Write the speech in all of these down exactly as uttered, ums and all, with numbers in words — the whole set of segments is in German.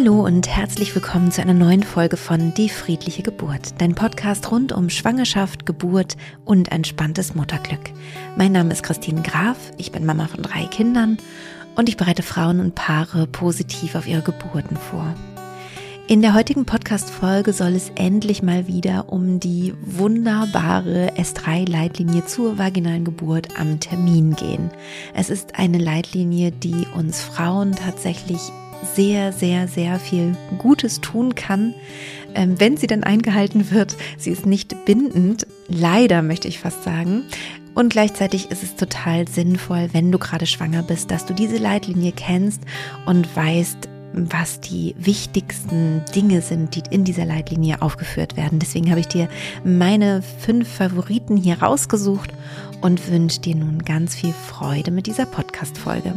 Hallo und herzlich willkommen zu einer neuen Folge von Die friedliche Geburt, dein Podcast rund um Schwangerschaft, Geburt und entspanntes Mutterglück. Mein Name ist Christine Graf, ich bin Mama von drei Kindern und ich bereite Frauen und Paare positiv auf ihre Geburten vor. In der heutigen Podcast-Folge soll es endlich mal wieder um die wunderbare S drei Leitlinie zur vaginalen Geburt am Termin gehen. Es ist eine Leitlinie, die uns Frauen tatsächlich sehr, sehr, sehr viel Gutes tun kann, ähm, wenn sie dann eingehalten wird. Sie ist nicht bindend, leider möchte ich fast sagen. Und gleichzeitig ist es total sinnvoll, wenn du gerade schwanger bist, dass du diese Leitlinie kennst und weißt, was die wichtigsten Dinge sind, die in dieser Leitlinie aufgeführt werden. Deswegen habe ich dir meine fünf Favoriten hier rausgesucht und wünsche dir nun ganz viel Freude mit dieser Podcast-Folge.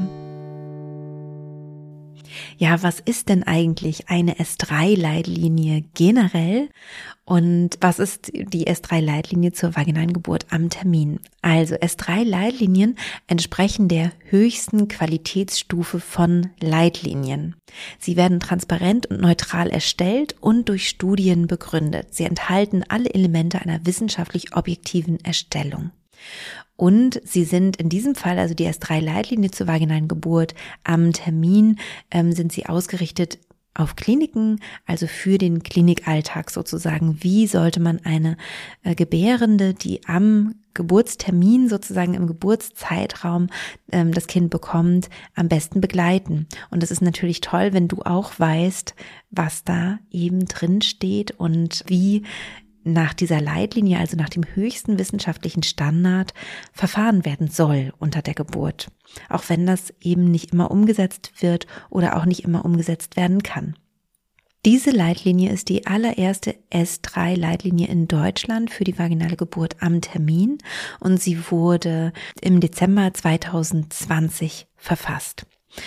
Ja, was ist denn eigentlich eine S drei Leitlinie generell und was ist die S drei Leitlinie zur vaginalen Geburt am Termin? Also S drei Leitlinien entsprechen der höchsten Qualitätsstufe von Leitlinien. Sie werden transparent und neutral erstellt und durch Studien begründet. Sie enthalten alle Elemente einer wissenschaftlich objektiven Erstellung. Und sie sind in diesem Fall, also die S drei Leitlinie zur vaginalen Geburt am Termin, ähm, sind sie ausgerichtet auf Kliniken, also für den Klinikalltag sozusagen. Wie sollte man eine äh, Gebärende, die am Geburtstermin sozusagen im Geburtszeitraum ähm, das Kind bekommt, am besten begleiten? Und es ist natürlich toll, wenn du auch weißt, was da eben drin steht und wie nach dieser Leitlinie, also nach dem höchsten wissenschaftlichen Standard, verfahren werden soll unter der Geburt. Auch wenn das eben nicht immer umgesetzt wird oder auch nicht immer umgesetzt werden kann. Diese Leitlinie ist die allererste S drei Leitlinie in Deutschland für die vaginale Geburt am Termin und sie wurde im Dezember zweitausendzwanzig verfasst.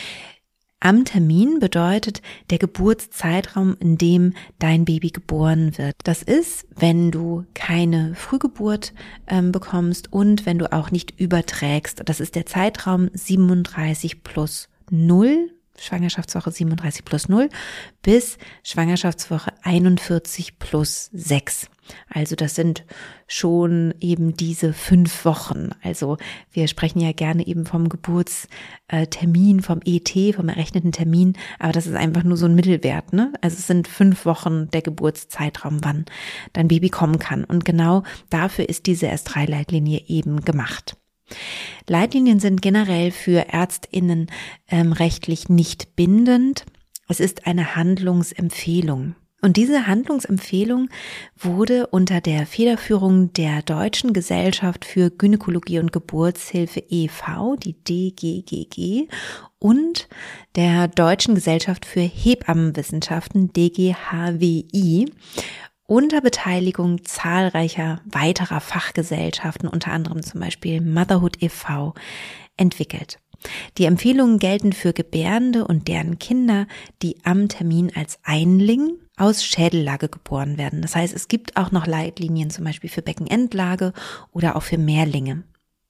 Am Termin bedeutet der Geburtszeitraum, in dem dein Baby geboren wird. Das ist, wenn du keine Frühgeburt ähm, bekommst und wenn du auch nicht überträgst. Das ist der Zeitraum siebenunddreißig plus null, Schwangerschaftswoche siebenunddreißig plus null, bis Schwangerschaftswoche einundvierzig plus sechs. Also das sind schon eben diese fünf Wochen. Also wir sprechen ja gerne eben vom Geburtstermin, vom E T, vom errechneten Termin, aber das ist einfach nur so ein Mittelwert, ne? Also es sind fünf Wochen der Geburtszeitraum, wann dein Baby kommen kann. Und genau dafür ist diese S drei Leitlinie eben gemacht. Leitlinien sind generell für ÄrztInnen ähm, rechtlich nicht bindend. Es ist eine Handlungsempfehlung. Und diese Handlungsempfehlung wurde unter der Federführung der Deutschen Gesellschaft für Gynäkologie und Geburtshilfe e V, die D G G G, und der Deutschen Gesellschaft für Hebammenwissenschaften, D G H W I, unter Beteiligung zahlreicher weiterer Fachgesellschaften, unter anderem zum Beispiel Motherhood e V, entwickelt. Die Empfehlungen gelten für Gebärende und deren Kinder, die am Termin als Einling aus Schädellage geboren werden. Das heißt, es gibt auch noch Leitlinien zum Beispiel für Beckenendlage oder auch für Mehrlinge.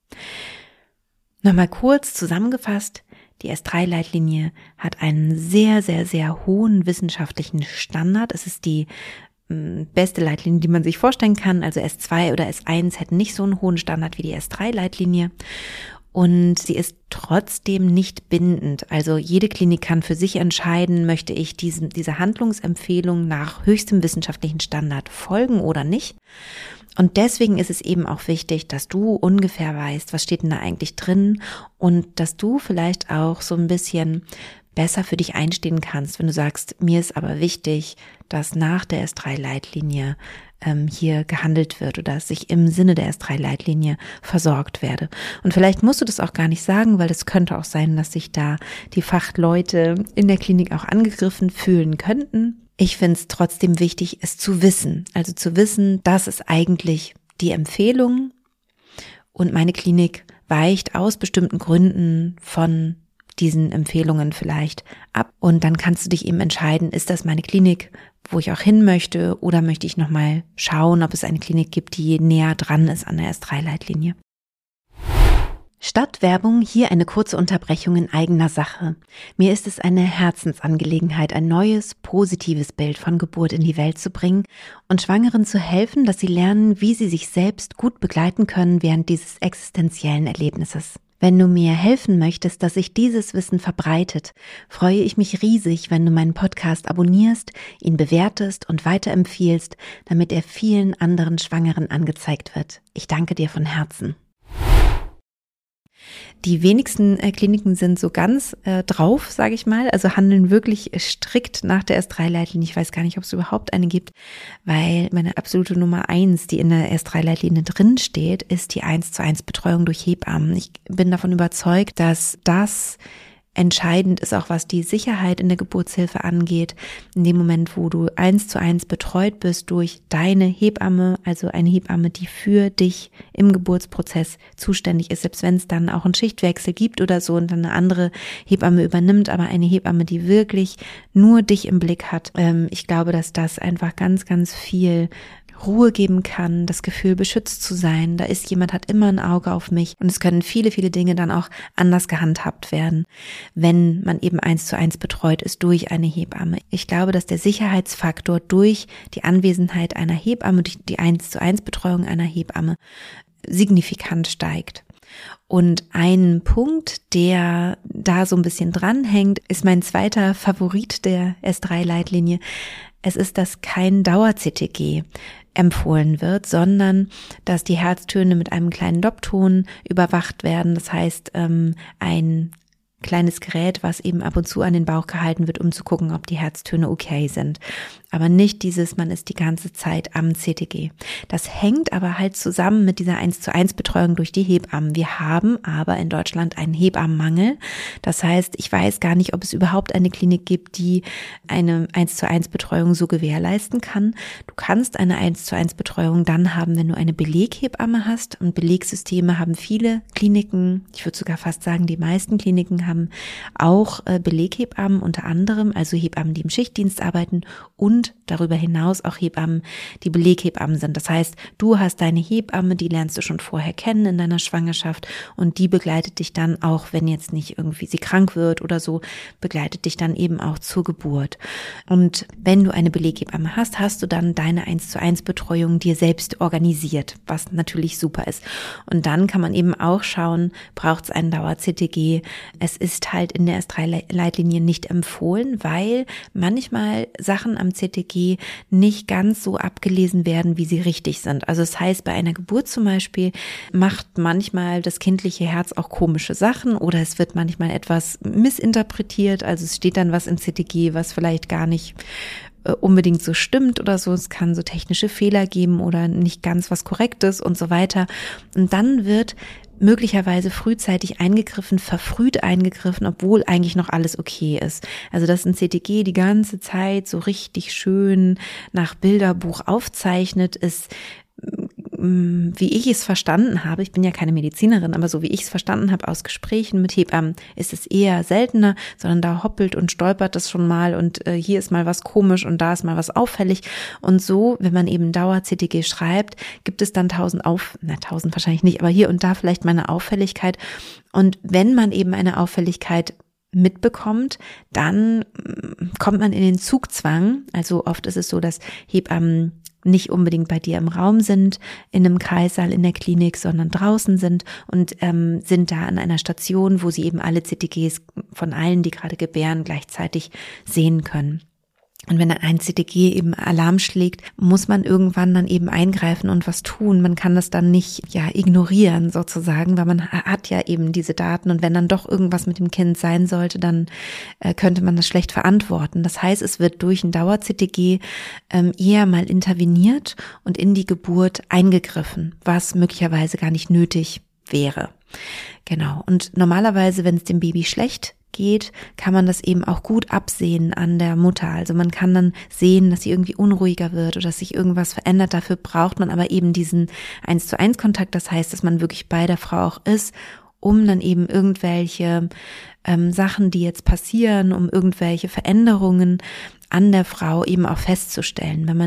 Nochmal kurz zusammengefasst, die S drei Leitlinie hat einen sehr, sehr, sehr hohen wissenschaftlichen Standard. Es ist die beste Leitlinie, die man sich vorstellen kann. Also S zwei oder S eins hätten nicht so einen hohen Standard wie die S drei Leitlinie. Und sie ist trotzdem nicht bindend. Also jede Klinik kann für sich entscheiden, möchte ich diesem, dieser Handlungsempfehlung nach höchstem wissenschaftlichen Standard folgen oder nicht. Und deswegen ist es eben auch wichtig, dass du ungefähr weißt, was steht denn da eigentlich drin und dass du vielleicht auch so ein bisschen besser für dich einstehen kannst, wenn du sagst, mir ist aber wichtig, dass nach der S drei Leitlinie ähm, hier gehandelt wird oder dass ich im Sinne der S drei Leitlinie versorgt werde. Und vielleicht musst du das auch gar nicht sagen, weil es könnte auch sein, dass sich da die Fachleute in der Klinik auch angegriffen fühlen könnten. Ich finde es trotzdem wichtig, es zu wissen. Also zu wissen, das ist eigentlich die Empfehlung und meine Klinik weicht aus bestimmten Gründen von diesen Empfehlungen vielleicht ab und dann kannst du dich eben entscheiden, ist das meine Klinik, wo ich auch hin möchte oder möchte ich nochmal schauen, ob es eine Klinik gibt, die näher dran ist an der S drei Leitlinie. Statt Werbung hier eine kurze Unterbrechung in eigener Sache. Mir ist es eine Herzensangelegenheit, ein neues, positives Bild von Geburt in die Welt zu bringen und Schwangeren zu helfen, dass sie lernen, wie sie sich selbst gut begleiten können während dieses existenziellen Erlebnisses. Wenn du mir helfen möchtest, dass sich dieses Wissen verbreitet, freue ich mich riesig, wenn du meinen Podcast abonnierst, ihn bewertest und weiterempfiehlst, damit er vielen anderen Schwangeren angezeigt wird. Ich danke dir von Herzen. Die wenigsten äh, Kliniken sind so ganz äh, drauf, sage ich mal, also handeln wirklich strikt nach der S drei Leitlinie. Ich weiß gar nicht, ob es überhaupt eine gibt, weil meine absolute Nummer eins, die in der S drei Leitlinie drin steht, ist die eins zu eins Betreuung durch Hebammen. Ich bin davon überzeugt, dass das entscheidend ist, auch was die Sicherheit in der Geburtshilfe angeht. In dem Moment, wo du eins zu eins betreut bist durch deine Hebamme, also eine Hebamme, die für dich im Geburtsprozess zuständig ist, selbst wenn es dann auch einen Schichtwechsel gibt oder so und dann eine andere Hebamme übernimmt, aber eine Hebamme, die wirklich nur dich im Blick hat. Ähm, ich glaube, dass das einfach ganz, ganz viel Ruhe geben kann, das Gefühl, beschützt zu sein. Da ist jemand, hat immer ein Auge auf mich und es können viele, viele Dinge dann auch anders gehandhabt werden, wenn man eben eins zu eins betreut ist durch eine Hebamme. Ich glaube, dass der Sicherheitsfaktor durch die Anwesenheit einer Hebamme, durch die eins zu eins Betreuung einer Hebamme signifikant steigt. Und ein Punkt, der da so ein bisschen dranhängt, ist mein zweiter Favorit der S drei Leitlinie. Es ist, dass kein Dauer-C T G empfohlen wird, sondern dass die Herztöne mit einem kleinen Doppton überwacht werden. Das heißt, ähm, ein kleines Gerät, was eben ab und zu an den Bauch gehalten wird, um zu gucken, ob die Herztöne okay sind. Aber nicht dieses, man ist die ganze Zeit am C T G. Das hängt aber halt zusammen mit dieser eins zu eins Betreuung durch die Hebammen. Wir haben aber in Deutschland einen Hebammenmangel. Das heißt, ich weiß gar nicht, ob es überhaupt eine Klinik gibt, die eine eins zu eins Betreuung so gewährleisten kann. Du kannst eine eins zu eins Betreuung dann haben, wenn du eine Beleghebamme hast. Und Belegsysteme haben viele Kliniken. Ich würde sogar fast sagen, die meisten Kliniken haben auch Beleghebammen unter anderem, also Hebammen, die im Schichtdienst arbeiten und darüber hinaus auch Hebammen, die Beleghebammen sind. Das heißt, du hast deine Hebamme, die lernst du schon vorher kennen in deiner Schwangerschaft und die begleitet dich dann auch, wenn jetzt nicht irgendwie sie krank wird oder so, begleitet dich dann eben auch zur Geburt. Und wenn du eine Beleghebamme hast, hast du dann deine eins zu eins Betreuung dir selbst organisiert, was natürlich super ist. Und dann kann man eben auch schauen, braucht es einen Dauer-C T G? Es ist halt in der S drei Leitlinie nicht empfohlen, weil manchmal Sachen am C T G nicht ganz so abgelesen werden, wie sie richtig sind. Also das heißt, bei einer Geburt zum Beispiel macht manchmal das kindliche Herz auch komische Sachen oder es wird manchmal etwas missinterpretiert. Also es steht dann was im C T G, was vielleicht gar nicht unbedingt so stimmt oder so. Es kann so technische Fehler geben oder nicht ganz was Korrektes und so weiter. Und dann wird möglicherweise frühzeitig eingegriffen, verfrüht eingegriffen, obwohl eigentlich noch alles okay ist. Also dass ein C T G die ganze Zeit so richtig schön nach Bilderbuch aufzeichnet, ist, wie ich es verstanden habe, ich bin ja keine Medizinerin, aber so wie ich es verstanden habe aus Gesprächen mit Hebammen, ist es eher seltener, sondern da hoppelt und stolpert das schon mal und äh, hier ist mal was komisch und da ist mal was auffällig. Und so, wenn man eben Dauer-C T G schreibt, gibt es dann tausend auf, na tausend wahrscheinlich nicht, aber hier und da vielleicht mal eine Auffälligkeit. Und wenn man eben eine Auffälligkeit mitbekommt, dann kommt man in den Zugzwang. Also oft ist es so, dass Hebammen nicht unbedingt bei dir im Raum sind, in einem Kreissaal in der Klinik, sondern draußen sind und ähm, sind da an einer Station, wo sie eben alle C T Gs von allen, die gerade gebären, gleichzeitig sehen können. Und wenn dann ein C T G eben Alarm schlägt, muss man irgendwann dann eben eingreifen und was tun. Man kann das dann nicht ja ignorieren sozusagen, weil man hat ja eben diese Daten und wenn dann doch irgendwas mit dem Kind sein sollte, dann äh, könnte man das schlecht verantworten. Das heißt, es wird durch ein Dauer-C T G ähm, eher mal interveniert und in die Geburt eingegriffen, was möglicherweise gar nicht nötig wäre. Genau. Und normalerweise, wenn es dem Baby schlecht geht, kann man das eben auch gut absehen an der Mutter. Also man kann dann sehen, dass sie irgendwie unruhiger wird oder dass sich irgendwas verändert. Dafür braucht man aber eben diesen eins zu eins Kontakt. Das heißt, dass man wirklich bei der Frau auch ist, um dann eben irgendwelche ähm, Sachen, die jetzt passieren, um irgendwelche Veränderungen an der Frau eben auch festzustellen. Wenn man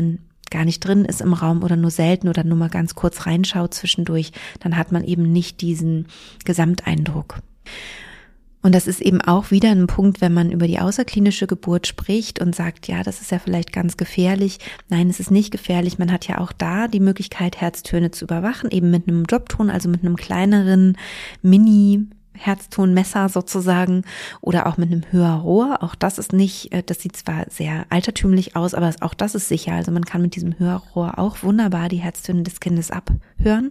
gar nicht drin ist im Raum oder nur selten oder nur mal ganz kurz reinschaut zwischendurch, dann hat man eben nicht diesen Gesamteindruck. Und das ist eben auch wieder ein Punkt, wenn man über die außerklinische Geburt spricht und sagt, ja, das ist ja vielleicht ganz gefährlich. Nein, es ist nicht gefährlich. Man hat ja auch da die Möglichkeit, Herztöne zu überwachen, eben mit einem Dropton, also mit einem kleineren Mini- Herztonmesser sozusagen oder auch mit einem Hörrohr. Auch das ist nicht, das sieht zwar sehr altertümlich aus, aber auch das ist sicher. Also man kann mit diesem Hörrohr auch wunderbar die Herztöne des Kindes abhören.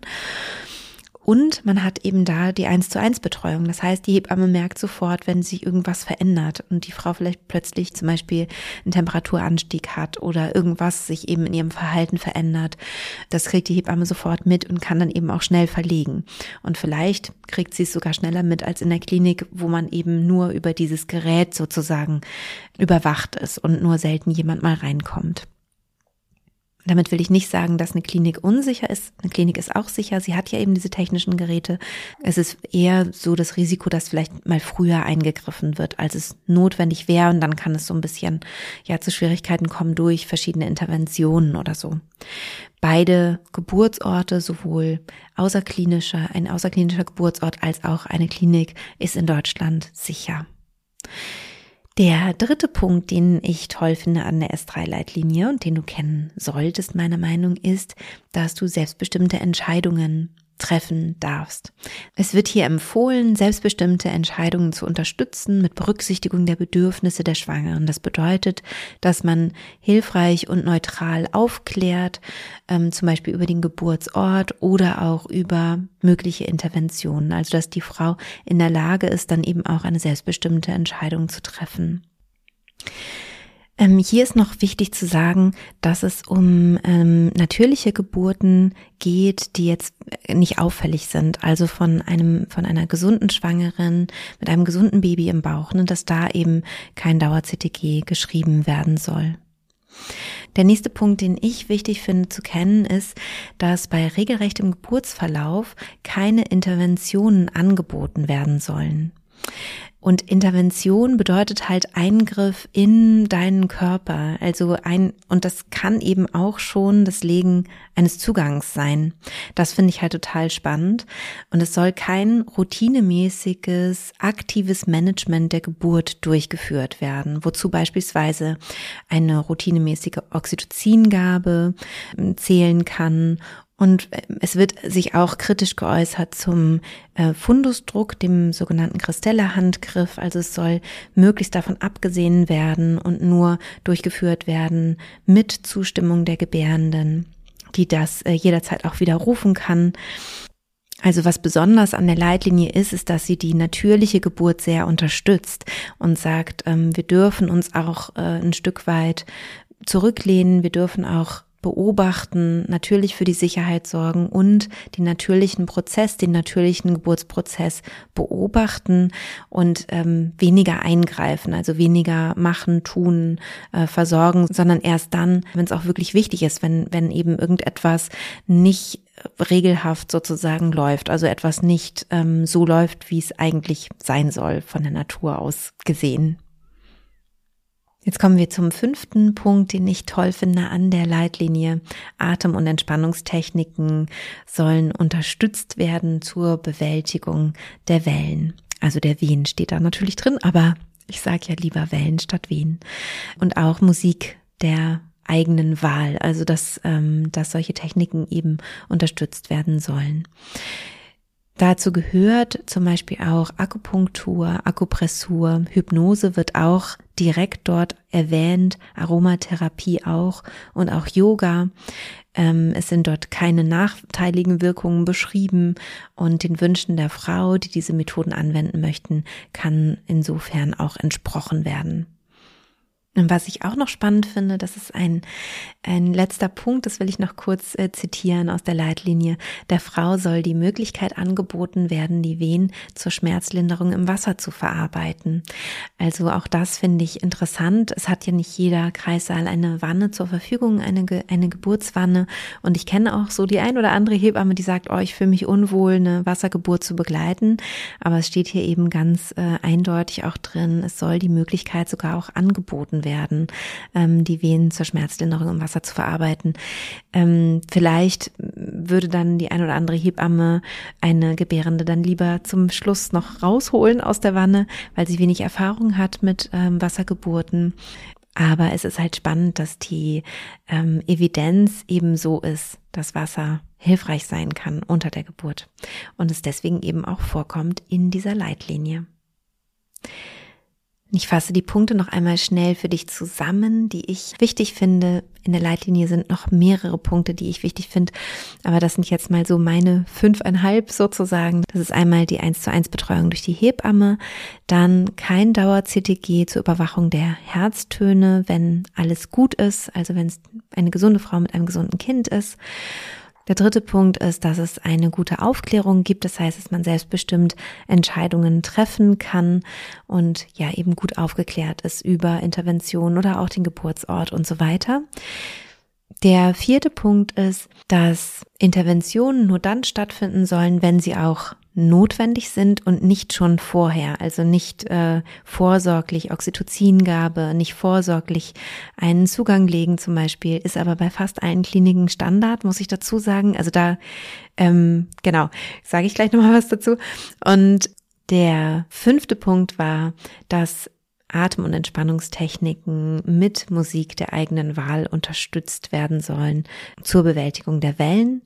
Und man hat eben da die eins zu eins Betreuung. Das heißt, die Hebamme merkt sofort, wenn sich irgendwas verändert und die Frau vielleicht plötzlich zum Beispiel einen Temperaturanstieg hat oder irgendwas sich eben in ihrem Verhalten verändert. Das kriegt die Hebamme sofort mit und kann dann eben auch schnell verlegen. Und vielleicht kriegt sie es sogar schneller mit als in der Klinik, wo man eben nur über dieses Gerät sozusagen überwacht ist und nur selten jemand mal reinkommt. Damit will ich nicht sagen, dass eine Klinik unsicher ist. Eine Klinik ist auch sicher. Sie hat ja eben diese technischen Geräte. Es ist eher so das Risiko, dass vielleicht mal früher eingegriffen wird, als es notwendig wäre. Und dann kann es so ein bisschen, ja, zu Schwierigkeiten kommen durch verschiedene Interventionen oder so. Beide Geburtsorte, sowohl außerklinischer, ein außerklinischer Geburtsort als auch eine Klinik, ist in Deutschland sicher. Der dritte Punkt, den ich toll finde an der S drei Leitlinie und den du kennen solltest, meiner Meinung, ist, dass du selbstbestimmte Entscheidungen treffen darfst. Es wird hier empfohlen, selbstbestimmte Entscheidungen zu unterstützen mit Berücksichtigung der Bedürfnisse der Schwangeren. Das bedeutet, dass man hilfreich und neutral aufklärt, ähm, zum Beispiel über den Geburtsort oder auch über mögliche Interventionen. Also dass die Frau in der Lage ist, dann eben auch eine selbstbestimmte Entscheidung zu treffen. Ähm, hier ist noch wichtig zu sagen, dass es um ähm, natürliche Geburten geht, die jetzt nicht auffällig sind, also von einem von einer gesunden Schwangeren mit einem gesunden Baby im Bauch, ne, dass da eben kein Dauer-C T G geschrieben werden soll. Der nächste Punkt, den ich wichtig finde zu kennen, ist, dass bei regelrechtem Geburtsverlauf keine Interventionen angeboten werden sollen. Und Intervention bedeutet halt Eingriff in deinen Körper, also ein, und das kann eben auch schon das Legen eines Zugangs sein. Das finde ich halt total spannend. Und es soll kein routinemäßiges, aktives Management der Geburt durchgeführt werden, wozu beispielsweise eine routinemäßige Oxytocingabe zählen kann. Und es wird sich auch kritisch geäußert zum äh, Fundusdruck, dem sogenannten Christella-Handgriff. Also es soll möglichst davon abgesehen werden und nur durchgeführt werden mit Zustimmung der Gebärenden, die das äh, jederzeit auch widerrufen kann. Also was besonders an der Leitlinie ist, ist, dass sie die natürliche Geburt sehr unterstützt und sagt, ähm, wir dürfen uns auch äh, ein Stück weit zurücklehnen, wir dürfen auch beobachten, natürlich für die Sicherheit sorgen und den natürlichen Prozess, den natürlichen Geburtsprozess beobachten und ähm, weniger eingreifen, also weniger machen, tun, äh, versorgen, sondern erst dann, wenn es auch wirklich wichtig ist, wenn wenn eben irgendetwas nicht regelhaft sozusagen läuft, also etwas nicht ähm, so läuft, wie es eigentlich sein soll, von der Natur aus gesehen. Jetzt kommen wir zum fünften Punkt, den ich toll finde an der Leitlinie. Atem- und Entspannungstechniken sollen unterstützt werden zur Bewältigung der Wellen. Also der Wehen steht da natürlich drin, aber ich sage ja lieber Wellen statt Wehen. Und auch Musik der eigenen Wahl, also dass, ähm, dass solche Techniken eben unterstützt werden sollen. Dazu gehört zum Beispiel auch Akupunktur, Akupressur, Hypnose wird auch direkt dort erwähnt, Aromatherapie auch und auch Yoga. Ähm, es sind dort keine nachteiligen Wirkungen beschrieben und den Wünschen der Frau, die diese Methoden anwenden möchten, kann insofern auch entsprochen werden. Und was ich auch noch spannend finde, das ist ein, ein letzter Punkt, das will ich noch kurz äh, zitieren aus der Leitlinie. Der Frau soll die Möglichkeit angeboten werden, die Wehen zur Schmerzlinderung im Wasser zu verarbeiten. Also auch das finde ich interessant. Es hat ja nicht jeder Kreissaal eine Wanne zur Verfügung, eine, eine Geburtswanne. Und ich kenne auch so die ein oder andere Hebamme, die sagt, oh, ich fühle mich unwohl, eine Wassergeburt zu begleiten. Aber es steht hier eben ganz äh, eindeutig auch drin, es soll die Möglichkeit sogar auch angeboten werden. werden, ähm, die Wehen zur Schmerzlinderung im Wasser zu verarbeiten. Ähm, vielleicht würde dann die ein oder andere Hebamme eine Gebärende dann lieber zum Schluss noch rausholen aus der Wanne, weil sie wenig Erfahrung hat mit ähm, Wassergeburten. Aber es ist halt spannend, dass die ähm, Evidenz eben so ist, dass Wasser hilfreich sein kann unter der Geburt und es deswegen eben auch vorkommt in dieser Leitlinie. Ich fasse die Punkte noch einmal schnell für dich zusammen, die ich wichtig finde. In der Leitlinie sind noch mehrere Punkte, die ich wichtig finde, aber das sind jetzt mal so meine fünfeinhalb sozusagen. Das ist einmal die eins zu eins Betreuung durch die Hebamme, dann kein Dauer-C T G zur Überwachung der Herztöne, wenn alles gut ist, also wenn es eine gesunde Frau mit einem gesunden Kind ist. Der dritte Punkt ist, dass es eine gute Aufklärung gibt. Das heißt, dass man selbstbestimmt Entscheidungen treffen kann und ja eben gut aufgeklärt ist über Interventionen oder auch den Geburtsort und so weiter. Der vierte Punkt ist, dass Interventionen nur dann stattfinden sollen, wenn sie auch notwendig sind und nicht schon vorher, also nicht äh, vorsorglich Oxytocingabe, nicht vorsorglich einen Zugang legen zum Beispiel, ist aber bei fast allen Kliniken Standard, muss ich dazu sagen. Also da, ähm, genau, sage ich gleich nochmal was dazu. Und der fünfte Punkt war, dass Atem- und Entspannungstechniken mit Musik der eigenen Wahl unterstützt werden sollen zur Bewältigung der Wellen.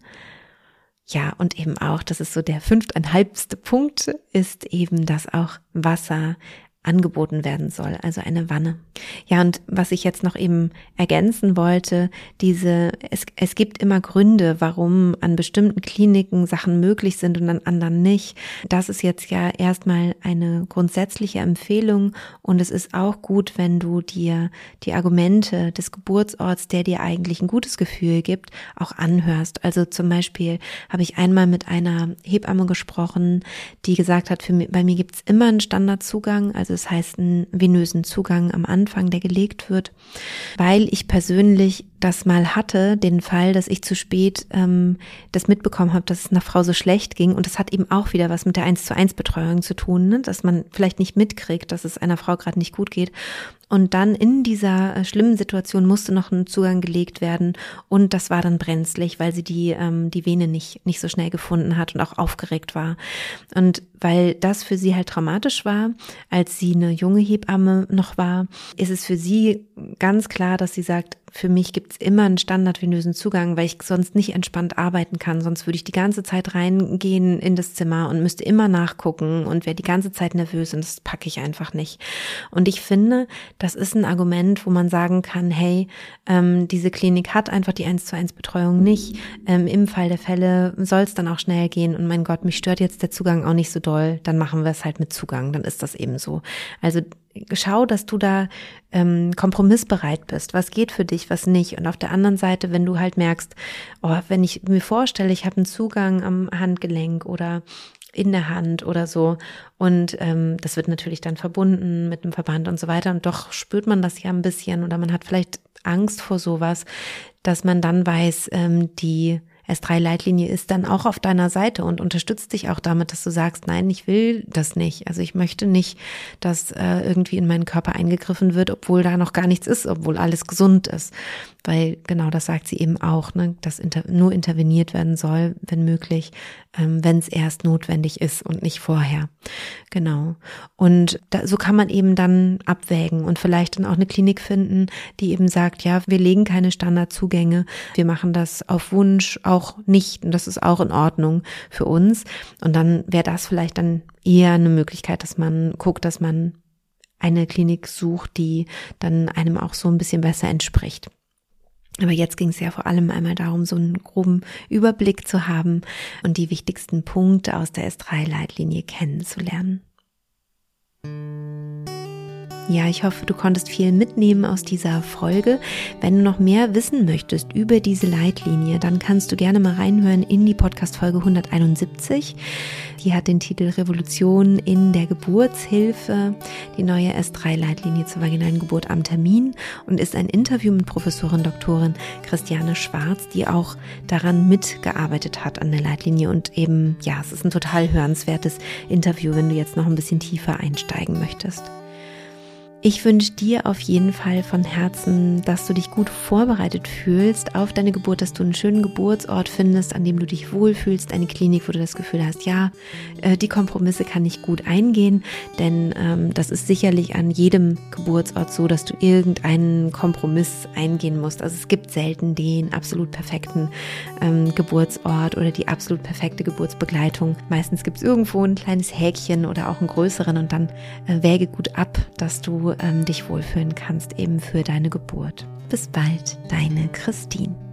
Ja, und eben auch, das ist so der fünfteinhalbste Punkt, ist eben, dass auch Wasser angeboten werden soll, also eine Wanne. Ja, und was ich jetzt noch eben ergänzen wollte, diese, es, es gibt immer Gründe, warum an bestimmten Kliniken Sachen möglich sind und an anderen nicht. Das ist jetzt ja erstmal eine grundsätzliche Empfehlung und es ist auch gut, wenn du dir die Argumente des Geburtsorts, der dir eigentlich ein gutes Gefühl gibt, auch anhörst. Also zum Beispiel habe ich einmal mit einer Hebamme gesprochen, die gesagt hat, für mich, bei mir gibt es immer einen Standardzugang, also das heißt einen venösen Zugang am Anfang, der gelegt wird, weil ich persönlich das mal hatte, den Fall, dass ich zu spät ähm, das mitbekommen habe, dass es einer Frau so schlecht ging und das hat eben auch wieder was mit der eins zu eins Betreuung zu tun, ne? Dass man vielleicht nicht mitkriegt, dass es einer Frau gerade nicht gut geht und dann in dieser äh, schlimmen Situation musste noch ein Zugang gelegt werden und das war dann brenzlig, weil sie die ähm, die Vene nicht nicht so schnell gefunden hat und auch aufgeregt war und weil das für sie halt traumatisch war, als sie eine junge Hebamme noch war, ist es für sie ganz klar, dass sie sagt, für mich gibt's immer einen standardvenösen Zugang, weil ich sonst nicht entspannt arbeiten kann. Sonst würde ich die ganze Zeit reingehen in das Zimmer und müsste immer nachgucken und wäre die ganze Zeit nervös und das packe ich einfach nicht. Und ich finde, das ist ein Argument, wo man sagen kann, hey, ähm, diese Klinik hat einfach die eins zu eins Betreuung nicht. Ähm, im Fall der Fälle soll es dann auch schnell gehen und mein Gott, mich stört jetzt der Zugang auch nicht so doll, dann machen wir es halt mit Zugang, dann ist das eben so. Also schau, dass du da ähm, kompromissbereit bist. Was geht für dich, was nicht? Und auf der anderen Seite, wenn du halt merkst, oh, wenn ich mir vorstelle, ich habe einen Zugang am Handgelenk oder in der Hand oder so und ähm, das wird natürlich dann verbunden mit einem Verband und so weiter und doch spürt man das ja ein bisschen oder man hat vielleicht Angst vor sowas, dass man dann weiß, ähm, die S drei Leitlinie ist dann auch auf deiner Seite und unterstützt dich auch damit, dass du sagst, nein, ich will das nicht. Also ich möchte nicht, dass äh, irgendwie in meinen Körper eingegriffen wird, obwohl da noch gar nichts ist, obwohl alles gesund ist. Weil genau das sagt sie eben auch, ne, dass inter- nur interveniert werden soll, wenn möglich, ähm, wenn es erst notwendig ist und nicht vorher. Genau. Und da, so kann man eben dann abwägen und vielleicht dann auch eine Klinik finden, die eben sagt, ja, wir legen keine Standardzugänge, wir machen das auf Wunsch auch nicht und das ist auch in Ordnung für uns. Und dann wäre das vielleicht dann eher eine Möglichkeit, dass man guckt, dass man eine Klinik sucht, die dann einem auch so ein bisschen besser entspricht. Aber jetzt ging es ja vor allem einmal darum, so einen groben Überblick zu haben und die wichtigsten Punkte aus der S drei Leitlinie kennenzulernen. Ja, ich hoffe, du konntest viel mitnehmen aus dieser Folge. Wenn du noch mehr wissen möchtest über diese Leitlinie, dann kannst du gerne mal reinhören in die Podcast-Folge hunderteinundsiebzig. Die hat den Titel Revolution in der Geburtshilfe, die neue S drei Leitlinie zur vaginalen Geburt am Termin und ist ein Interview mit Professorin Doktorin Christiane Schwarz, die auch daran mitgearbeitet hat an der Leitlinie und eben, ja, es ist ein total hörenswertes Interview, wenn du jetzt noch ein bisschen tiefer einsteigen möchtest. Ich wünsche dir auf jeden Fall von Herzen, dass du dich gut vorbereitet fühlst auf deine Geburt, dass du einen schönen Geburtsort findest, an dem du dich wohlfühlst, eine Klinik, wo du das Gefühl hast, ja, die Kompromisse kann ich gut eingehen, denn ähm, das ist sicherlich an jedem Geburtsort so, dass du irgendeinen Kompromiss eingehen musst. Also es gibt selten den absolut perfekten ähm, Geburtsort oder die absolut perfekte Geburtsbegleitung. Meistens gibt es irgendwo ein kleines Häkchen oder auch einen größeren und dann äh, wäge gut ab, dass du ähm, dich wohlfühlen kannst eben für deine Geburt. Bis bald, deine Christine.